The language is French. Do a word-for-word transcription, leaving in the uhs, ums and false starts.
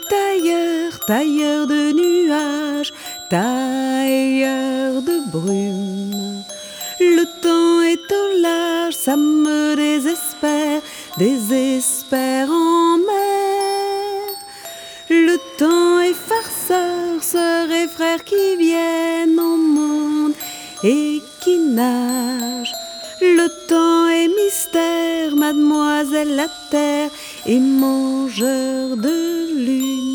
tailleur, tailleur de nuages, tailleur de brume. Le temps est au large, ça me désespère, désespère en mer. Le temps est farceur, sœurs et frères qui viennent au monde et qui nagent. Le temps est mystère, mademoiselle la terre est mangeur de lune.